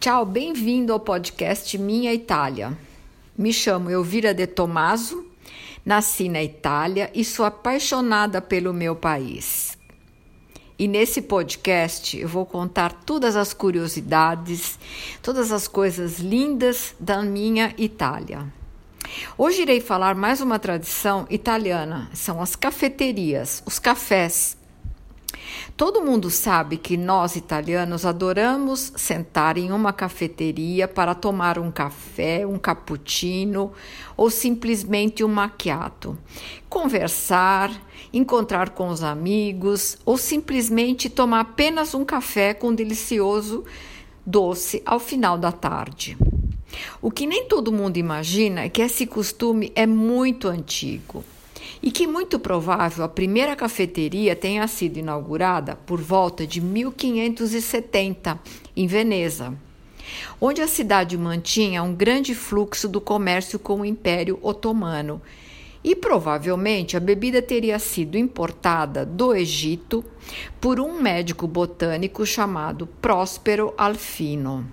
Tchau, bem-vindo ao podcast Minha Itália. Me chamo Elvira De Tomaso, nasci na Itália e sou apaixonada pelo meu país. E nesse podcast eu vou contar todas as curiosidades, todas as coisas lindas da minha Itália. Hoje irei falar mais uma tradição italiana, são as cafeterias, os cafés. Todo mundo sabe que nós, italianos, adoramos sentar em uma cafeteria para tomar um café, um cappuccino ou simplesmente um macchiato. Conversar, encontrar com os amigos ou simplesmente tomar apenas um café com um delicioso doce ao final da tarde. O que nem todo mundo imagina é que esse costume é muito antigo. E que muito provável a primeira cafeteria tenha sido inaugurada por volta de 1570, em Veneza, onde a cidade mantinha um grande fluxo do comércio com o Império Otomano. E provavelmente a bebida teria sido importada do Egito por um médico botânico chamado Prospero Alfino.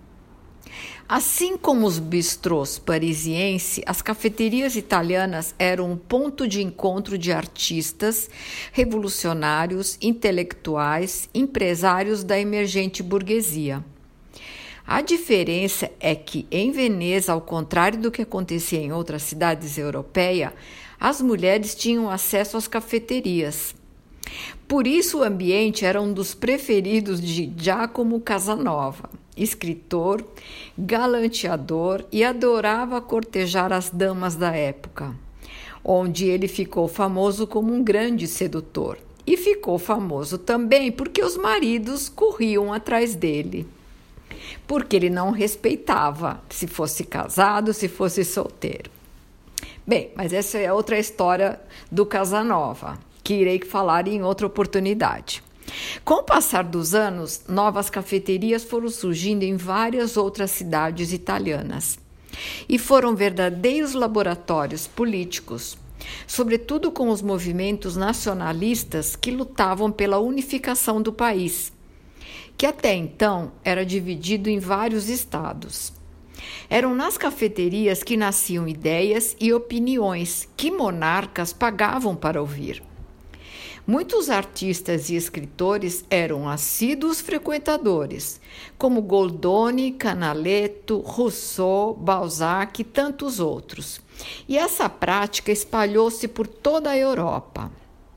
Assim como os bistrôs parisienses, as cafeterias italianas eram um ponto de encontro de artistas, revolucionários, intelectuais, empresários da emergente burguesia. A diferença é que, em Veneza, ao contrário do que acontecia em outras cidades europeias, as mulheres tinham acesso às cafeterias. Por isso, o ambiente era um dos preferidos de Giacomo Casanova, escritor, galanteador e adorava cortejar as damas da época, onde ele ficou famoso como um grande sedutor. E ficou famoso também porque os maridos corriam atrás dele, porque ele não respeitava se fosse casado, se fosse solteiro. Bem, mas essa é outra história do Casanova, que irei falar em outra oportunidade. Com o passar dos anos, novas cafeterias foram surgindo em várias outras cidades italianas e foram verdadeiros laboratórios políticos, sobretudo com os movimentos nacionalistas que lutavam pela unificação do país, que até então era dividido em vários estados. Eram nas cafeterias que nasciam ideias e opiniões que monarcas pagavam para ouvir. Muitos artistas e escritores eram assíduos frequentadores, como Goldoni, Canaletto, Rousseau, Balzac e tantos outros. E essa prática espalhou-se por toda a Europa.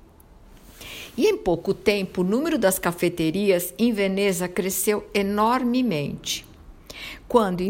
E em pouco tempo, o número das cafeterias em Veneza cresceu enormemente. Quando, em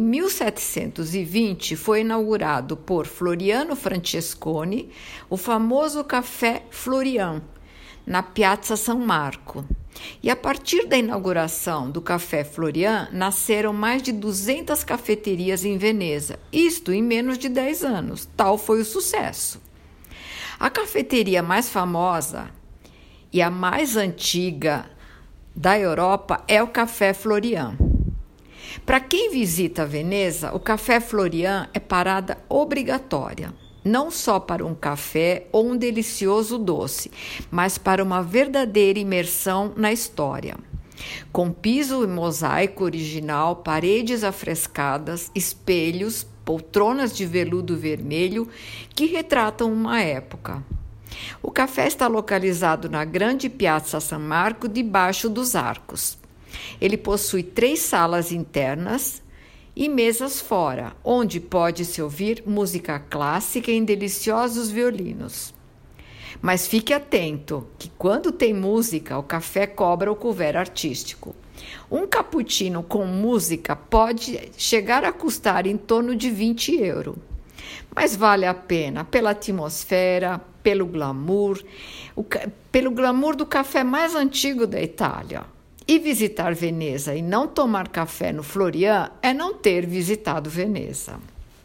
1720, foi inaugurado por Floriano Francesconi o famoso Café Florian, na Piazza San Marco. E a partir da inauguração do Café Florian, nasceram mais de 200 cafeterias em Veneza, isto em menos de 10 anos. Tal foi o sucesso. A cafeteria mais famosa e a mais antiga da Europa é o Café Florian. Para quem visita Veneza, o Café Florian é parada obrigatória. Não só para um café ou um delicioso doce, mas para uma verdadeira imersão na história. Com piso e mosaico original, paredes afrescadas, espelhos, poltronas de veludo vermelho que retratam uma época. O café está localizado na grande Piazza San Marco, debaixo dos arcos. Ele possui 3 salas internas e mesas fora, onde pode-se ouvir música clássica em deliciosos violinos. Mas fique atento que quando tem música, o café cobra o couvert artístico. Um cappuccino com música pode chegar a custar em torno de 20 €. Mas vale a pena pela atmosfera, pelo glamour do café mais antigo da Itália. E visitar Veneza e não tomar café no Florian é não ter visitado Veneza.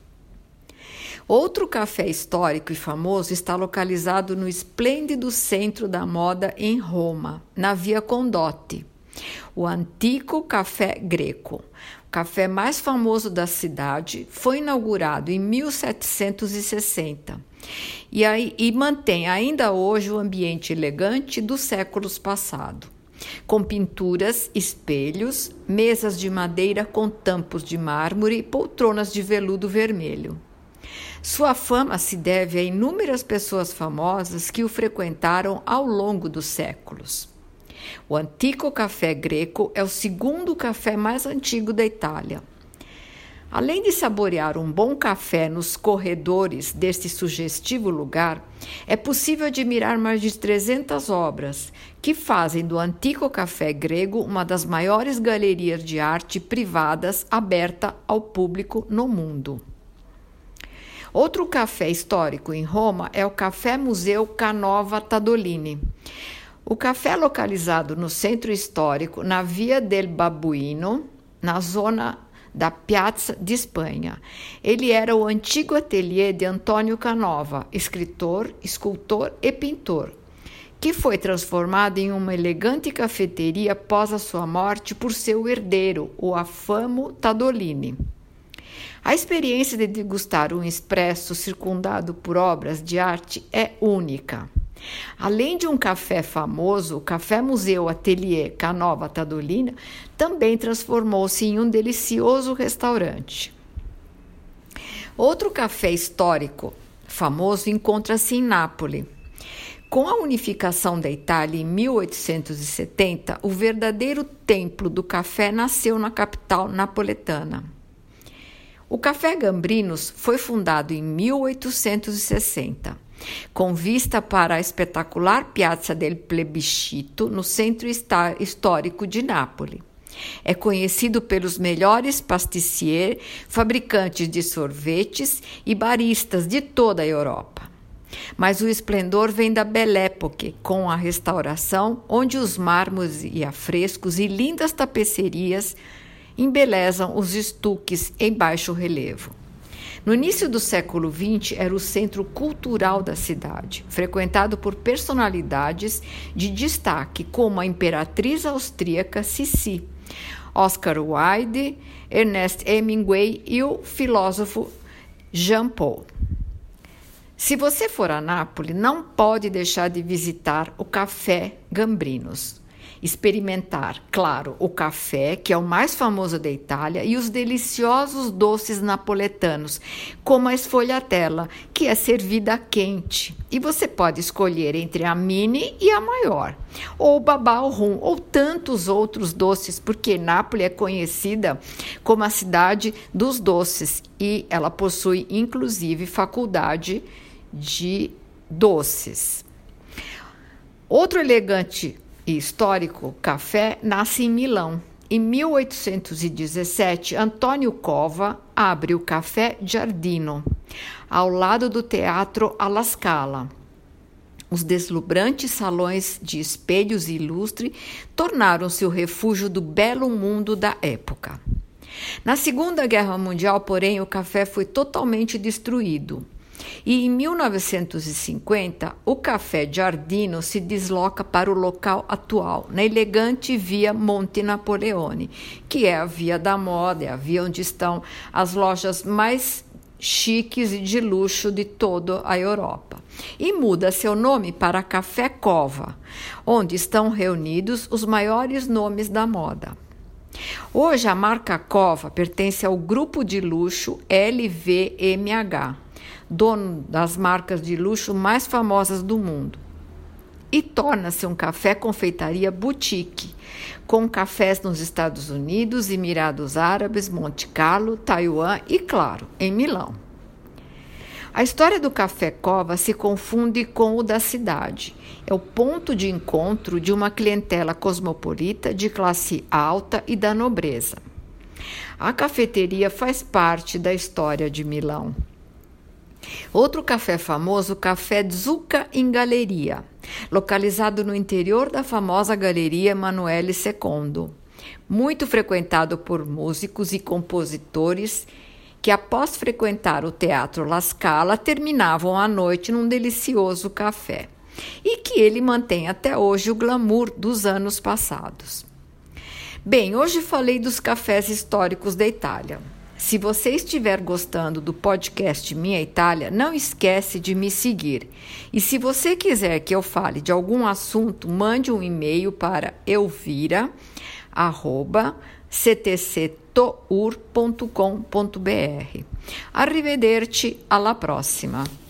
Outro café histórico e famoso está localizado no esplêndido centro da moda em Roma, na Via Condotti, o Antico Café Greco. O café mais famoso da cidade foi inaugurado em 1760 e mantém ainda hoje o ambiente elegante dos séculos passados. com pinturas, espelhos, mesas de madeira com tampos de mármore e poltronas de veludo vermelho. Sua fama se deve a inúmeras pessoas famosas que o frequentaram ao longo dos séculos. O Antico Café Greco é o segundo café mais antigo da Itália. Além de saborear um bom café nos corredores deste sugestivo lugar, é possível admirar mais de 300 obras que fazem do Antico Café Grego uma das maiores galerias de arte privadas aberta ao público no mundo. Outro café histórico em Roma é o Café Museu Canova Tadolini. O café é localizado no centro histórico, na Via del Babuino, na zona da Piazza de Espanha. Ele era o antigo ateliê de Antônio Canova, escritor, escultor e pintor, que foi transformado em uma elegante cafeteria após a sua morte por seu herdeiro, o afamo Tadolini. A experiência de degustar um espresso circundado por obras de arte é única. Além de um café famoso, o Café Museu Atelier Canova Tadolini também transformou-se em um delicioso restaurante. Outro café histórico famoso encontra-se em Nápoles. Com a unificação da Itália em 1870, o verdadeiro templo do café nasceu na capital napoletana. O Café Gambrinos foi fundado em 1860. Com vista para a espetacular Piazza del Plebiscito, no centro histórico de Nápoles. É conhecido pelos melhores pastissiers, fabricantes de sorvetes e baristas de toda a Europa. Mas o esplendor vem da Belle Époque, com a restauração, onde os mármores e afrescos e lindas tapecerias embelezam os estuques em baixo relevo. No início do século XX, era o centro cultural da cidade, frequentado por personalidades de destaque como a imperatriz austríaca Sissi, Oscar Wilde, Ernest Hemingway e o filósofo Jean Paul. Se você for a Nápoles, não pode deixar de visitar o Café Gambrinos. Experimentar, claro, o café, que é o mais famoso da Itália, e os deliciosos doces napoletanos, como a sfogliatella, que é servida quente. E você pode escolher entre a mini e a maior, ou o babá ao rum, ou tantos outros doces, porque Nápoles é conhecida como a cidade dos doces e ela possui, inclusive, faculdade de doces. Outro elegante e histórico café nasce em Milão. Em 1817, Antônio Cova abre o Café Giardino, ao lado do Teatro alla Scala. Os deslumbrantes salões de espelhos e lustre tornaram-se o refúgio do belo mundo da época. Na Segunda Guerra Mundial, porém, o café foi totalmente destruído. E em 1950, o Café Giardino se desloca para o local atual, na elegante Via Monte Napoleone, que é a via da moda, é a via onde estão as lojas mais chiques e de luxo de toda a Europa. E muda seu nome para Café Cova, onde estão reunidos os maiores nomes da moda. Hoje, a marca Cova pertence ao grupo de luxo LVMH, dono das marcas de luxo mais famosas do mundo, e torna-se um café-confeitaria boutique, com cafés nos Estados Unidos, Emirados Árabes, Monte Carlo, Taiwan e, claro, em Milão. A história do Café Cova se confunde com o da cidade. É o ponto de encontro de uma clientela cosmopolita de classe alta e da nobreza. A cafeteria faz parte da história de Milão. Outro café famoso, o Café Zucca in Galleria, localizado no interior da famosa Galeria Emanuele II, muito frequentado por músicos e compositores que, após frequentar o Teatro La Scala, terminavam a noite num delicioso café, e que ele mantém até hoje o glamour dos anos passados. Bem, hoje falei dos cafés históricos da Itália. Se você estiver gostando do podcast Minha Itália, não esquece de me seguir. E se você quiser que eu fale de algum assunto, mande um e-mail para elvira@ctctour.com.br. Arrivederci, alla prossima!